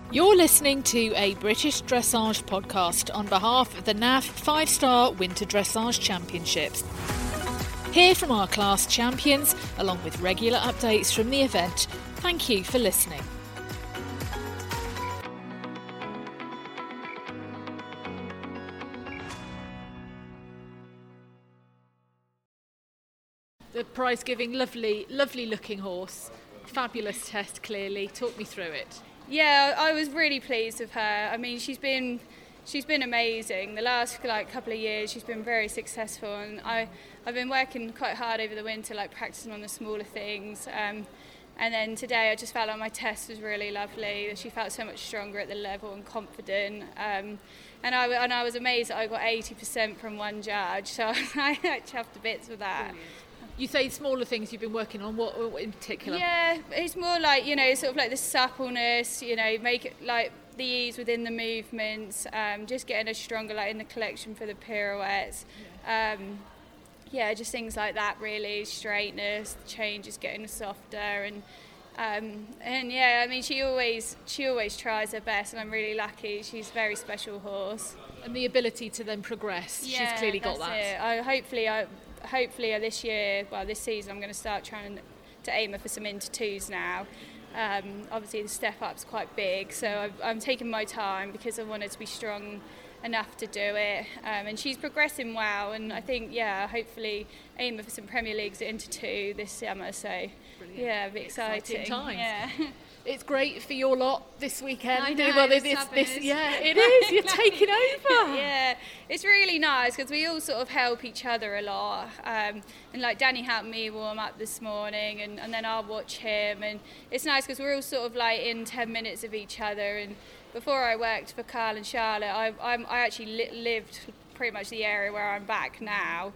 You're listening to a British Dressage podcast on behalf of the NAF 5-Star Winter Dressage Championships. Hear from our class champions, along with regular updates from the event. Thank you for listening. The prize giving, lovely looking horse. Fabulous test, clearly. Talk me through it. Yeah, I was really pleased with her. I mean, she's been amazing. The last couple of years, she's been very successful, and I've been working quite hard over the winter, practicing on the smaller things. And then today, I just felt like my test was really lovely. She felt so much stronger at the level and confident. And I was amazed that I got 80% from one judge. So I chuffed to bits with that. Brilliant. You say smaller things you've been working on, what in particular? Yeah, it's more the suppleness, make it the ease within the movements, just getting us stronger in the collection for the pirouettes. Just things like that really, straightness, the change is getting softer she always tries her best, and I'm really lucky. She's a very special horse. And the ability to then progress, she's clearly got that. Hopefully this year, this season, I'm going to start trying to aim her for some into twos now. Obviously the step up's quite big, so I'm taking my time because I want her to be strong enough to do it. And she's progressing well, and I think, hopefully aim her for some Premier Leagues into two this summer. So, brilliant. A bit exciting times. Yeah. It's great for your lot this weekend. I know, it is. You're taking over. Yeah, it's really nice because we all sort of help each other a lot. And Danny helped me warm up this morning, and then I'll watch him. And it's nice because we're all sort of in 10 minutes of each other. And before I worked for Carl and Charlotte, I actually lived pretty much the area where I'm back now.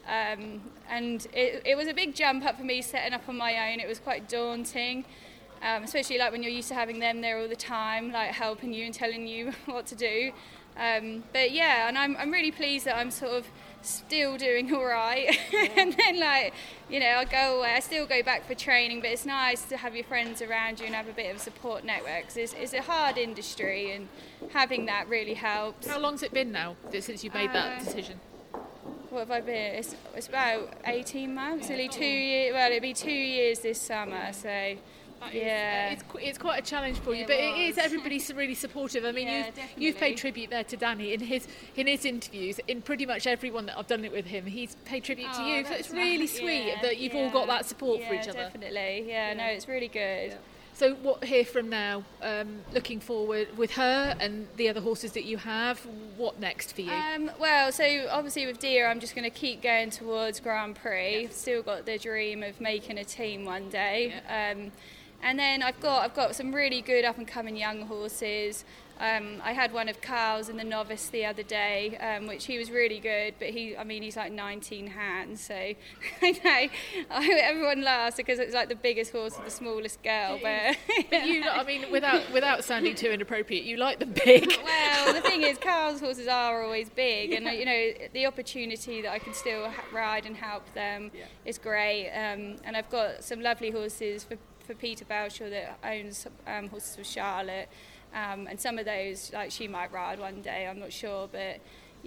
And it was a big jump up for me setting up on my own. It was quite daunting. Especially when you're used to having them there all the time, helping you and telling you what to do. And I'm really pleased that I'm sort of still doing all right. Yeah. And then I go away. I still go back for training, but it's nice to have your friends around you and have a bit of a support network. 'Cause it's a hard industry, and having that really helps. How long's it been now since you made that decision? What have I been? It's about 18 months, nearly 2 years. Well, it'll be 2 years this summer, so. It's quite a challenge for you, but it is. Everybody's really supportive. I mean, you've paid tribute there to Danny in his interviews. In pretty much everyone that I've done it with him, he's paid tribute to you. So it's really sweet that you've all got that support for each other. Definitely. No, it's really good. Yeah. So what here from now? Looking forward with her and the other horses that you have. What next for you? So obviously with Dia, I'm just going to keep going towards Grand Prix. I've still got the dream of making a team one day. Yeah. And then I've got some really good up and coming young horses. I had one of Carl's in the novice the other day, which he was really good, but he's 19 hands, so I know everyone laughs because it's the biggest horse of the smallest girl. But you, without sounding too inappropriate, you like them big. Well, the thing is, Carl's horses are always big, and the opportunity that I can still ride and help them is great. And I've got some lovely horses for Peter Belshaw that owns horses with Charlotte. And some of those, she might ride one day, I'm not sure, but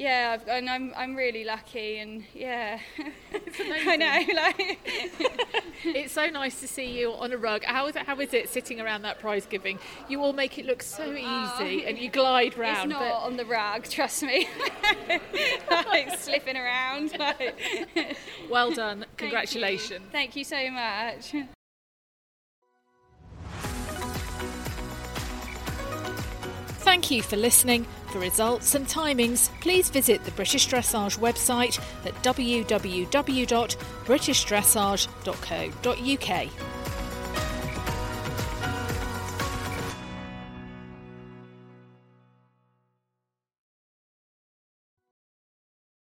I'm really lucky, and it's amazing. I know, It's so nice to see you on a rug. How is it sitting around that prize giving? You all make it look so easy, and you glide round. It's not on the rug, trust me. Slipping around. Well done, congratulations. Thank you so much. Thank you for listening. For results and timings, please visit the British Dressage website at www.britishdressage.co.uk.